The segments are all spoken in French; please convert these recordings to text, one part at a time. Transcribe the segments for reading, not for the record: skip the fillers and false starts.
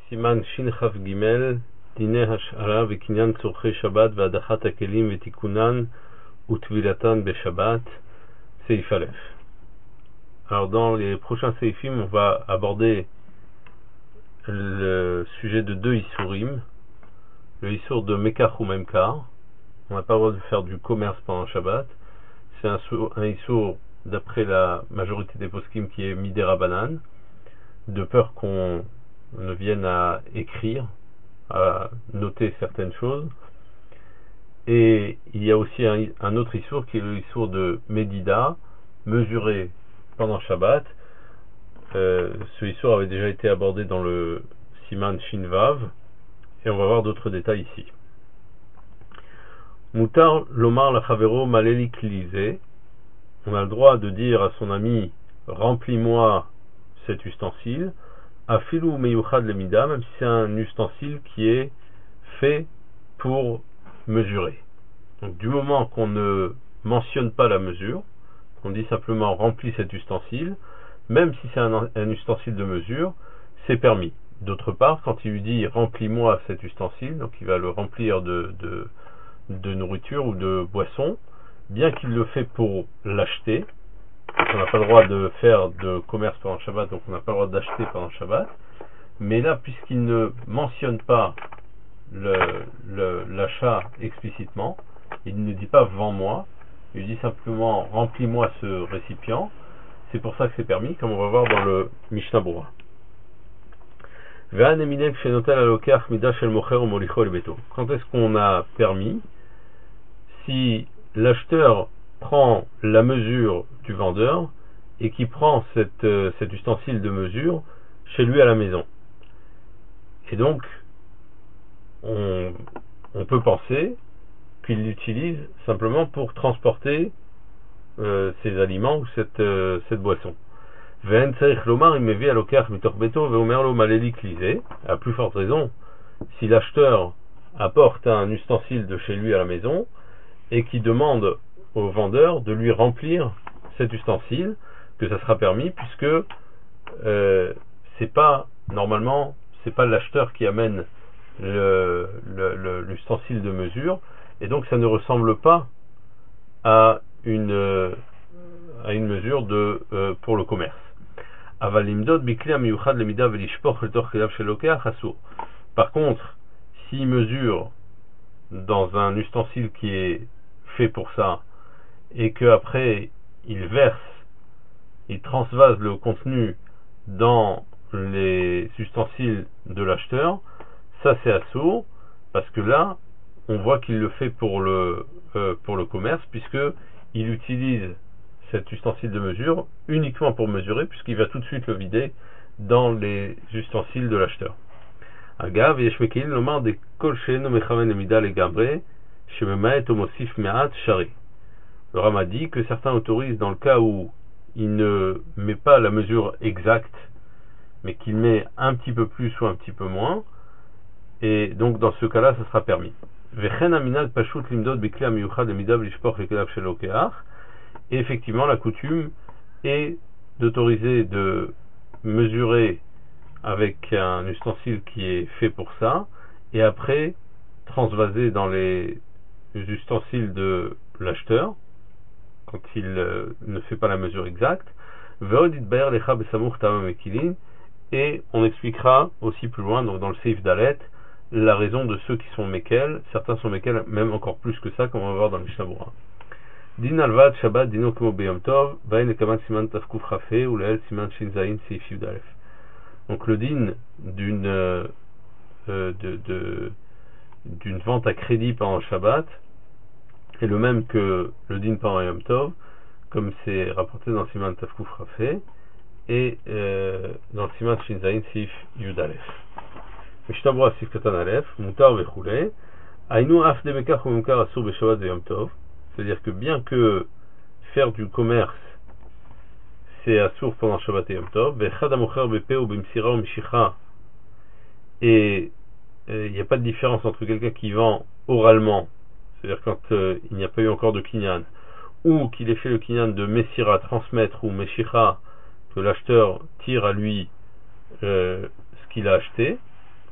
Siman Shin Chav Gimel, Dine Hashara Vekinyan Tzorchei Shabbat Ve'adachat HaKelim Ve'tikunan Utvilatan Be'Shabbat, Seif Aleph. Alors dans les prochains Seifim, on va aborder le sujet de deux Isurim. Le Isur de Mekach ou Memkar. On n'a pas le droit de faire du commerce pendant Shabbat. C'est un Isur d'après la majorité des poskim qui est Midera Banan, de peur qu'on ne vienne à écrire, à noter certaines choses. Et il y a aussi un autre Isur qui est le Isur de Medida, mesurer pendant Shabbat. Ce Isur avait déjà été abordé dans le Siman Shinvav, et on va voir d'autres détails ici. Mutar lomar lachavero maleli klizé. On a le droit de dire à son ami, remplis-moi cet ustensile, afilu meyuchad lemida, même si c'est un ustensile qui est fait pour mesurer. Donc du moment qu'on ne mentionne pas la mesure, qu'on dit simplement remplis cet ustensile, même si c'est un ustensile de mesure, c'est permis. D'autre part, quand il lui dit remplis-moi cet ustensile, donc il va le remplir de nourriture ou de boisson, bien qu'il le fait pour l'acheter, on n'a pas le droit de faire de commerce pendant Shabbat, donc on n'a pas le droit d'acheter pendant Shabbat, mais là, puisqu'il ne mentionne pas l'achat explicitement, il ne dit pas vends-moi, il dit simplement remplis-moi ce récipient, c'est pour ça que c'est permis, comme on va voir dans le Mishnah Berurah. Quand est-ce qu'on a permis? Si l'acheteur prend la mesure du vendeur et qui prend cet ustensile de mesure chez lui à la maison. Et donc, on peut penser qu'il l'utilise simplement pour transporter ses aliments ou cette boisson. À plus forte raison, si l'acheteur apporte un ustensile de chez lui à la maison et qui demande au vendeur de lui remplir cet ustensile, que ça sera permis, puisque c'est pas l'acheteur qui amène l'ustensile de mesure, et donc ça ne ressemble pas à une mesure pour le commerce. Par contre, s'il mesure dans un ustensile qui est fait pour ça, et qu'après il transvase le contenu dans les ustensiles de l'acheteur, ça c'est assourd, parce que là on voit qu'il le fait pour le commerce, puisque il utilise cet ustensile de mesure uniquement pour mesurer, puisqu'il va tout de suite le vider dans les ustensiles de l'acheteur. Agav yeshmekin lomar de kol she'eno mechaven lemida legamre shememaet omosif me'at shari. Le Rama dit que certains autorisent dans le cas où il ne met pas la mesure exacte, mais qu'il met un petit peu plus ou un petit peu moins, et donc dans ce cas-là, ça sera permis. Et effectivement, la coutume est d'autoriser de mesurer avec un ustensile qui est fait pour ça, et après transvaser dans les ustensiles de l'acheteur, quand il ne fait pas la mesure exacte, et on expliquera aussi plus loin, donc dans le Seif Dalet, la raison de ceux qui sont Mekel. Certains sont Mekel, même encore plus que ça, comme on va voir dans le Mishnah Berurah. Din alvad Shabbat dino kemo beyom tov, vayin ekaman siman tafkuf chafé, ou leel siman shin zayin seif yud alef. Donc le din d'une vente à crédit pendant Shabbat est le même que le din pendant Yom Tov, comme c'est rapporté dans Siman Tafkuf Rafé et dans Siman Shin Zayin Sif Yud Alef. Mishnah Berurah Sif Katan Alef, Mutar Vechule, Ainu Af de Mekach ou Memkar Asur Beshabbat de Yom Tov, c'est-à-dire que bien que faire du commerce c'est assour pendant Shabbat et Yom Tov, Vechad Amocher Bepe ou Bimsira ou Mishicha, et il n'y a pas de différence entre quelqu'un qui vend oralement, c'est-à-dire quand il n'y a pas eu encore de kinyan, ou qu'il ait fait le kinyan de Messira, transmettre, ou Meshicha, que l'acheteur tire à lui ce qu'il a acheté,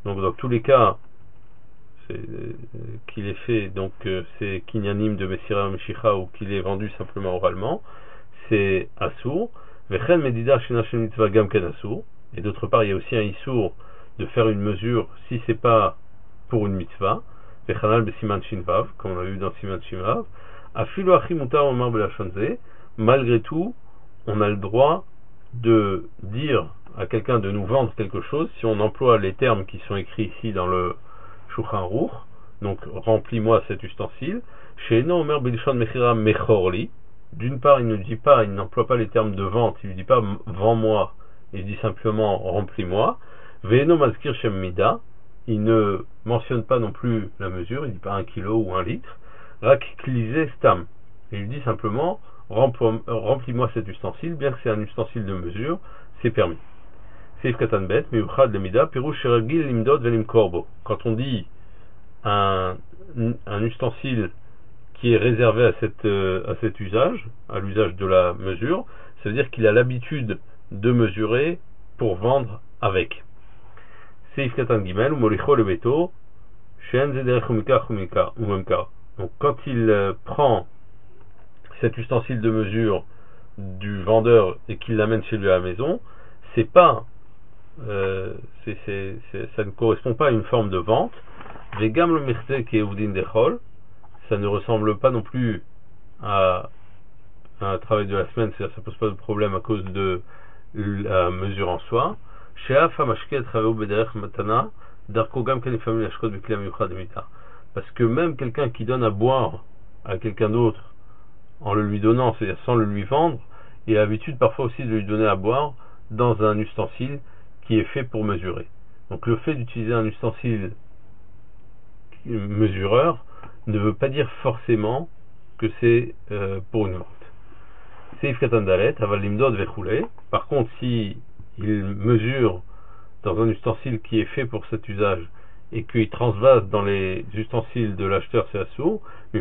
Donc dans tous les cas, qu'il est fait, donc c'est kinyanim de Messira Meshicha ou qu'il est vendu simplement oralement, c'est assour. Vechen medida shena shel mitzvah gam ken assour. Et d'autre part, il y a aussi un issour de faire une mesure si c'est pas pour une mitzvah. Vechanal besiman shinvav, comme on a vu dans siman shinvav. Afilu achi mutar omar belashonze. Malgré tout, on a le droit de dire à quelqu'un de nous vendre quelque chose si on emploie les termes qui sont écrits ici dans le Shulchan Aruch. Donc remplis-moi cet ustensile. She'eno omer bilshon mechira mechorli. D'une part, il ne dit pas, il n'emploie pas les termes de vente, il ne dit pas vends-moi, il dit simplement remplis-moi. Ve'eno mazkir shem mida. Il ne mentionne pas non plus la mesure, il ne dit pas 1 kilo ou 1 litre. Rak klise stam. Il dit simplement remplis-moi cet ustensile, bien que c'est un ustensile de mesure, c'est permis. Seif katan bet, miuchad lemida, pirouche sheragil limdod velim korbo. Quand on dit un ustensile qui est réservé à cet usage, à l'usage de la mesure, ça veut dire qu'il a l'habitude de mesurer pour vendre avec. Seif katan gimel, ou molicho lebeto, shen zederech umemka. Donc quand il prend cet ustensile de mesure du vendeur et qu'il l'amène chez lui à la maison, c'est pas ça ne correspond pas à une forme de vente. Vegam le merze qui est oudin dechol, ça ne ressemble pas non plus à un travail de la semaine, c'est-à-dire ça pose pas de problème à cause de la mesure en soi. Sheaf hamashke travaillou bederech matana darko gam ken ifamim yashkot b'kli miyuchad emita. Parce que même quelqu'un qui donne à boire à quelqu'un d'autre en le lui donnant, c'est-à-dire sans le lui vendre, il a l'habitude parfois aussi de lui donner à boire dans un ustensile qui est fait pour mesurer. Donc le fait d'utiliser un ustensile mesureur ne veut pas dire forcément que c'est pour une vente. Seif katan dalet, aval limdod vechoulé. Par contre, si il mesure dans un ustensile qui est fait pour cet usage et qu'il transvase dans les ustensiles de l'acheteur, c'est assourd,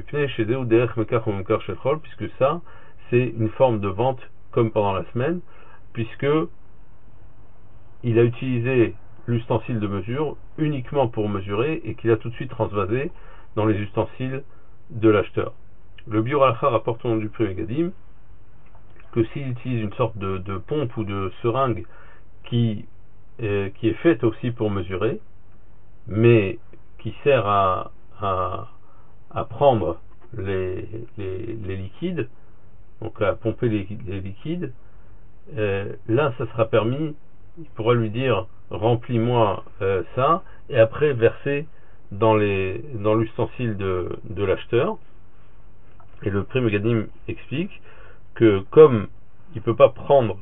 puisque ça, c'est une forme de vente comme pendant la semaine, puisque il a utilisé l'ustensile de mesure uniquement pour mesurer et qu'il a tout de suite transvasé dans les ustensiles de l'acheteur. Le Biur Halacha rapporte au nom du Pri Megadim que s'il utilise une sorte de pompe ou de seringue qui est faite aussi pour mesurer, mais qui sert à prendre les liquides, donc à pomper les liquides, là ça sera permis, il pourra lui dire remplis-moi ça, et après verser dans l'ustensile de l'acheteur. Et le Pri Megadim explique que comme il peut pas prendre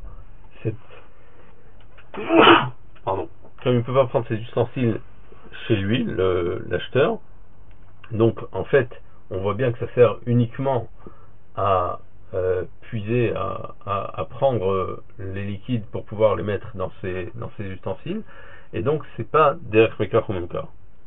comme il peut pas prendre cet ustensile chez lui, l'acheteur, donc en fait on voit bien que ça sert uniquement à puiser, à prendre les liquides pour pouvoir les mettre dans ces ustensiles, et donc c'est pas derech mekar ou memkar.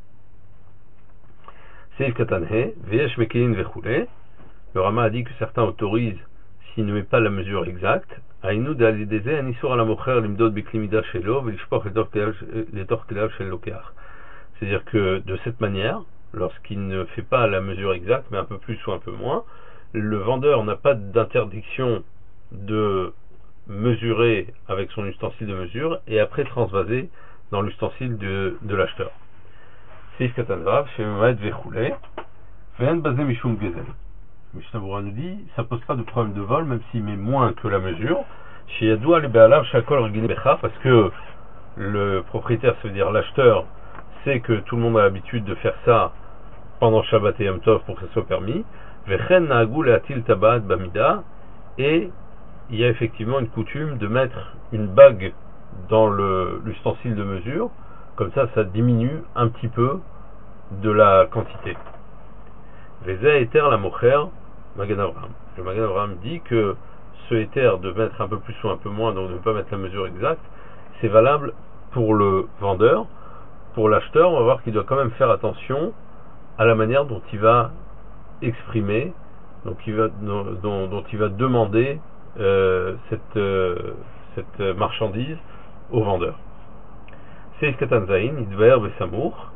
Seif katanhe veyesh mekelin vechoulé. Le Rama a dit que certains autorisent s'il ne met pas la mesure exacte. Aïnou d'alideze un isur à la mocher limdod biklimida shelo velishpoch letor kelav shel lokeach. C'est-à-dire que de cette manière, lorsqu'il ne fait pas la mesure exacte, mais un peu plus ou un peu moins, le vendeur n'a pas d'interdiction de mesurer avec son ustensile de mesure et après transvaser dans l'ustensile de l'acheteur. Seif katanvav shemaed vechoulé ve'en bazé mishum gezel. Mishnah Berurah nous dit, ça pose pas de problème de vol, même s'il met moins que la mesure. Chez Yadoua le Be'alav Shakol Regine Becha, parce que le propriétaire, ça veut dire l'acheteur, sait que tout le monde a l'habitude de faire ça pendant Shabbat et Yom Tov pour que ça soit permis. Vechen Na'agu Le'atil Tabat Bamida, et il y a effectivement une coutume de mettre une bague dans l'ustensile de mesure, comme ça diminue un petit peu de la quantité. Veza Eter la Mocher Magen Avraham. Le Magen Avraham dit que ce éther de mettre un peu plus ou un peu moins, donc de ne pas mettre la mesure exacte, c'est valable pour le vendeur. Pour l'acheteur, on va voir qu'il doit quand même faire attention à la manière dont il va exprimer, dont il va demander cette marchandise au vendeur. Seif Katan Zain, Idver Vesamour.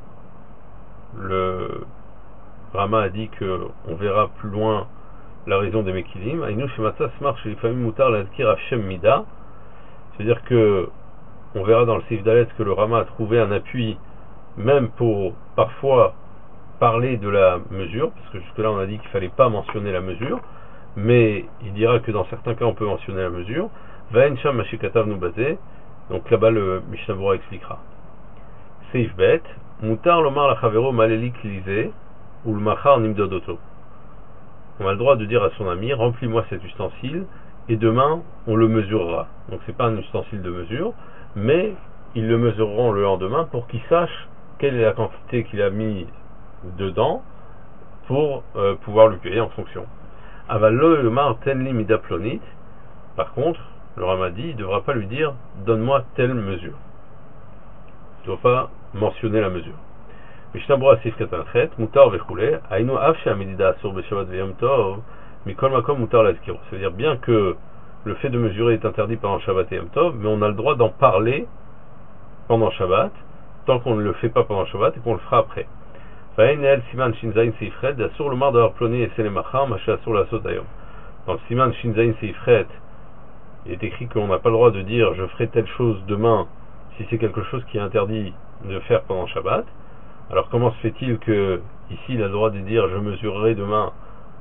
Le Rama a dit qu'on verra plus loin la raison des Mekilim. Aïnou Shematzah Smar Shelifamim Mutar Lazkir Hashem Mida. C'est-à-dire que on verra dans le Seif Dalet que le Rama a trouvé un appui même pour parfois parler de la mesure, parce que jusque-là on a dit qu'il ne fallait pas mentionner la mesure, mais il dira que dans certains cas on peut mentionner la mesure. Vaen Sham Mashikatav Nubazé, donc là-bas le Mishnah Berurah expliquera. Seif Bet, Mutar Lomar Lachavero Malelik Lizé, ou le Machar Nimdodoto. On a le droit de dire à son ami, remplis-moi cet ustensile, et demain on le mesurera. Donc c'est pas un ustensile de mesure, mais ils le mesureront le lendemain pour qu'il sache quelle est la quantité qu'il a mis dedans pour pouvoir lui payer en fonction. Avallo Yomar Tenli Midaplonit. Par contre, le Rama dit, il ne devra pas lui dire donne-moi telle mesure. Il ne doit pas mentionner la mesure. Mishnah Berurah Seif Katan Chet, Mutar Vechule, Aïnou Afsha Medida Asur Beshavat Veyom Tov, Mikol Makom Mutar Lazkiro. C'est-à-dire bien que le fait de mesurer est interdit pendant Shabbat et Yom Tov, mais on a le droit d'en parler pendant Shabbat, tant qu'on ne le fait pas pendant Shabbat et qu'on le fera après. Vaïnel Siman Shinzain Seifred, Asur Lomar d'avoir ploné et Selemachar, Macha Asur la Sotayom. Dans le Siman Shinzain Seifred, il est écrit qu'on n'a pas le droit de dire je ferai telle chose demain si c'est quelque chose qui est interdit de faire pendant Shabbat. Alors comment se fait-il que ici il a le droit de dire je mesurerai demain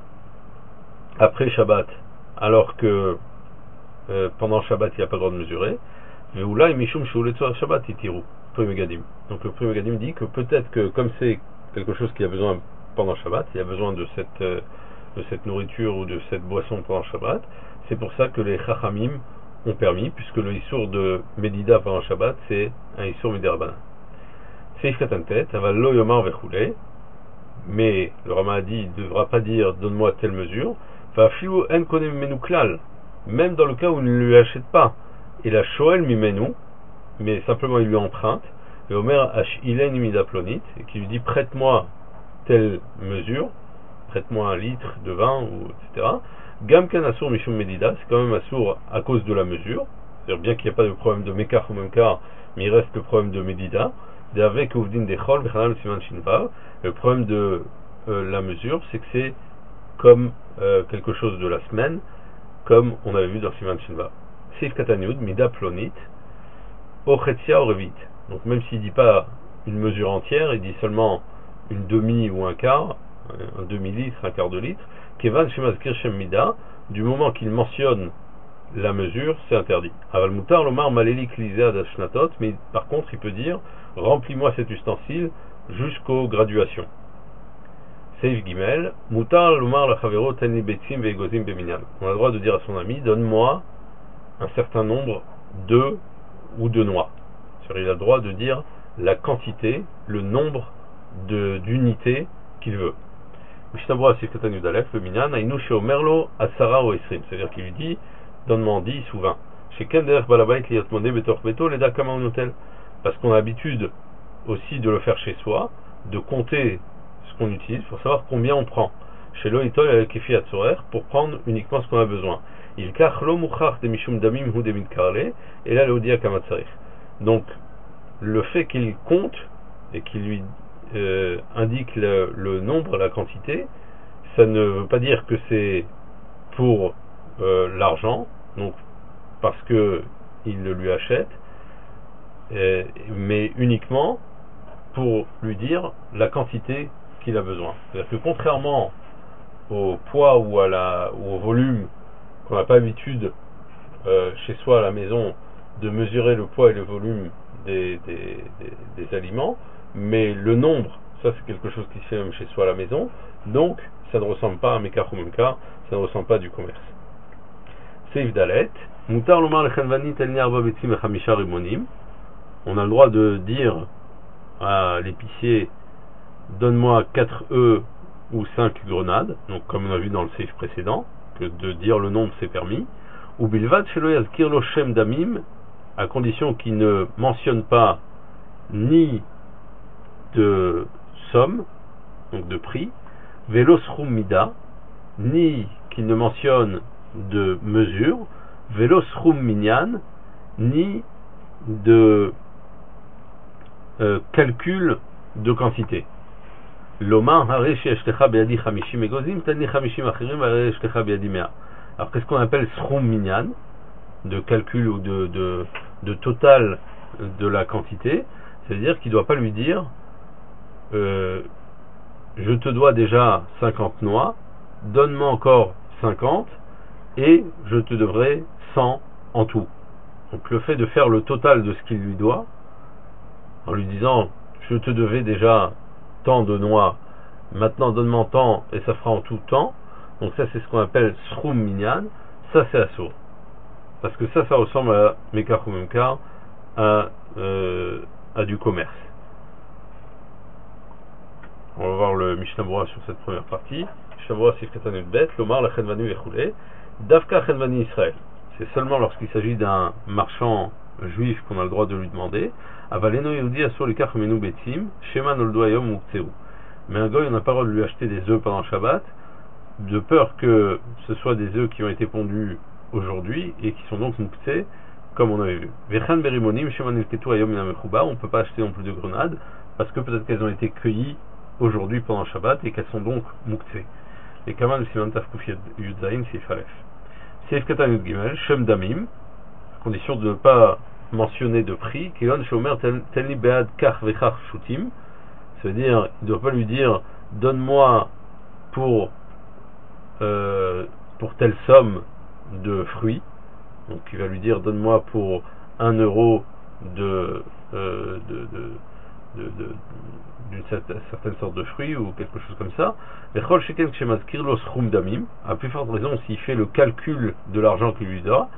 après Shabbat alors que pendant Shabbat il n'y a pas le droit de mesurer? Mais où là Mishum Shuletzoar Shabbat Itiru, Pri Megadim. Donc le Pri Megadim dit que peut-être que comme c'est quelque chose qui a besoin pendant Shabbat, il y a besoin de cette nourriture ou de cette boisson pendant Shabbat, c'est pour ça que les Chachamim ont permis, puisque le Issour de Medida pendant Shabbat c'est un Issour Miderabanan. Seif Katan Tet, Aval Lo Yomar Vechule, mais le Rama a dit il ne devra pas dire donne-moi telle mesure, Fafilu En Konem Menuklal, même dans le cas où il ne lui achète pas, et la Shoel Mimenu, mais simplement il lui emprunte, et Omer Ilen Midaplonit, et qui lui dit prête-moi telle mesure, prête-moi un litre de vin, ou etc. Gamkan Asur Mishum Medida, c'est quand même Asur à cause de la mesure, c'est-à-dire bien qu'il n'y a pas de problème de Mekar ou Memkar, mais il reste le problème de Medida. Le problème de la mesure, c'est que c'est comme quelque chose de la semaine, comme on avait vu dans Siman Shinva. Seif Katanyud, Mida Plonit, Ochetia Orevit. Donc même s'il ne dit pas une mesure entière, il dit seulement une demi ou un quart, un demi-litre, un quart de litre. Kevan Shemazkir Shem Mida, du moment qu'il mentionne la mesure, c'est interdit. Aval Mutar Lomar Malelik Lizea Dashnatot, mais par contre il peut dire remplis-moi cet ustensile jusqu'aux graduations. Seif Gimel, Mutar Lomar Lachavero Teni Betzim Veegozim Beminyan. On a le droit de dire à son ami donne-moi un certain nombre d'œufs ou de noix. C'est-à-dire, il a le droit de dire la quantité, le nombre d'unités qu'il veut. Mishnah Berurah Seif Katan Yud Alef, le Minyan, Aïnou Sheo Merlo Asara ou Esrim. C'est-à-dire qu'il lui dit donne-moi 10 ou 20. Chez Kender Balabait Liat Modé Betor Beto Leda Kama Hotel. Parce qu'on a l'habitude aussi de le faire chez soi, de compter ce qu'on utilise pour savoir combien on prend. Chez Loïtol et Kefi Atzorer, pour prendre uniquement ce qu'on a besoin. Il kachlo mouchach de mishum damim ou de mitkarle, et là l'odia kamatzarich. Donc, le fait qu'il compte et qu'il lui indique le nombre, la quantité, ça ne veut pas dire que c'est pour l'argent, donc parce que il le lui achète, mais uniquement pour lui dire la quantité qu'il a besoin. C'est-à-dire que contrairement au poids ou au volume qu'on n'a pas l'habitude chez soi à la maison de mesurer le poids et le volume des aliments, mais le nombre, ça c'est quelque chose qui se fait même chez soi à la maison, donc ça ne ressemble pas à un Mekar ou Memkar, ça ne ressemble pas du commerce. Seif Dalet, Mutar Lomar Lechanvanit Elni Arba Betzim Echamisha Rimonim. On a le droit de dire à l'épicier donne-moi 4 œufs ou 5 grenades, donc comme on a vu dans le Seif précédent, que de dire le nombre c'est permis, ou Bilvad Shelo Yazkir Lo Shem Damim, à condition qu'il ne mentionne pas ni de somme, donc de prix, Velos Mida, ni qu'il ne mentionne de mesure, Velos Minyan, ni de calcul de quantité. Lomar hare she'eshtecha be'yadi 50 egozim tani 50 achirim hare she'eshtecha be'yadi 100. Alors qu'est-ce qu'on appelle srum minyan, de calcul ou de total de la quantité? C'est-à-dire qu'il ne doit pas lui dire je te dois déjà 50 noix, donne-moi encore 50 et je te devrai 100 en tout. Donc le fait de faire le total de ce qu'il lui doit, en lui disant je te devais déjà tant de noix, maintenant donne-moi tant et ça fera en tout tant, donc ça c'est ce qu'on appelle srum minyan, ça c'est assour. Parce que ça ressemble à mekar ou memkar, à du commerce. On va voir le Mishnah Berurah sur cette première partie. Mishnah Berurah Sif Katan Yud Bet, Lomar la Chenvani Vechule, Davka Chenvani Israël. C'est seulement lorsqu'il s'agit d'un marchand juif qu'on a le droit de lui demander. Avaleno Yehudi Asur Likach Menu Betzim, Shema Noldo Hayom Muktseu. Mais un goy, on n'a pas le droit de lui acheter des œufs pendant Shabbat, de peur que ce soit des œufs qui ont été pondus aujourd'hui et qui sont donc muktsé, comme on avait vu. Vechan Berimonim, Shema Nilketu Hayom Mina Mechuba, on ne peut pas acheter non plus de grenades, parce que peut-être qu'elles ont été cueillies aujourd'hui pendant Shabbat et qu'elles sont donc muktsé. Et Kaman Siman Tafkuf Yudzaïn Seif Aleph. Seif Katan Yud Gimel, Shem Damim, condition de ne pas mentionner de prix, Kegon Shomer Tenli Bead Kach Vechach Shutim, c'est-à-dire, il ne doit pas lui dire donne-moi pour telle somme de fruits, donc il va lui dire donne-moi pour 1 euro d'une certaine sorte de fruits ou quelque chose comme ça. À plus forte raison s'il fait le calcul de l'argent qu'il lui doit,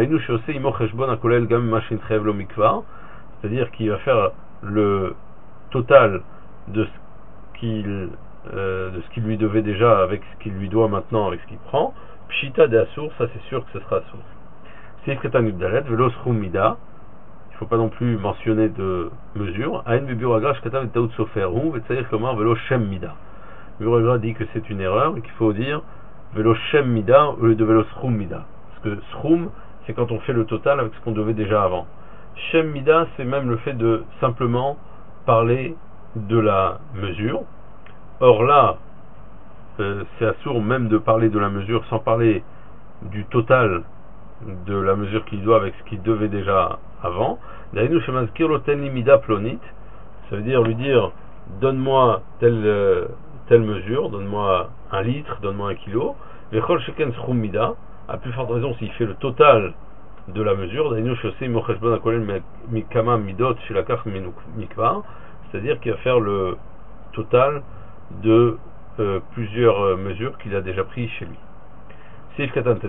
c'est-à-dire qu'il va faire le total de ce qu'il lui devait déjà avec ce qu'il lui doit maintenant avec ce qu'il prend. Pshita de Assour, ça c'est sûr que ce sera Assour. Seif Katan Yud Dalet, Velo Srum Mida, il ne faut pas non plus mentionner de mesure. Aïn Biburagra Shkatav et Taout Sofer, ou Vetsaïr Komar Velo Shem Mida. Biburagra dit que c'est une erreur et qu'il faut dire Velo Shem Mida au lieu de Velo Srum Mida. Parce que Srum, c'est quand on fait le total avec ce qu'on devait déjà avant. Shem Mida, c'est même le fait de simplement parler de la mesure. Or là, c'est assourd même de parler de la mesure sans parler du total de la mesure qu'il doit avec ce qu'il devait déjà avant. Ça veut dire lui dire donne-moi telle mesure, donne-moi 1 litre, donne-moi 1 kilo. À plus forte raison s'il fait le total de la mesure, c'est-à-dire qu'il va faire le total de plusieurs mesures qu'il a déjà pris chez lui. Il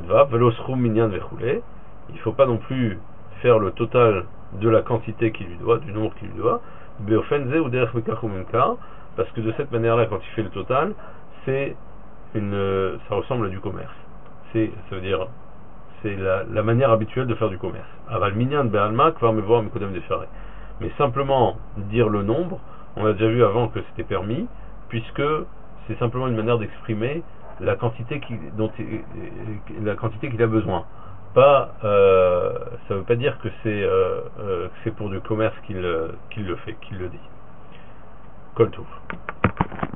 ne faut pas non plus faire le total de la quantité qu'il lui doit, du nombre qu'il lui doit, parce que de cette manière-là, quand il fait le total, ça ressemble à du commerce. Ça veut dire, c'est la manière habituelle de faire du commerce. Mais simplement dire le nombre, on a déjà vu avant que c'était permis, puisque c'est simplement une manière d'exprimer la quantité qu'il a besoin. Ça ne veut pas dire que c'est pour du commerce qu'il le fait, qu'il le dit. Kol Tov.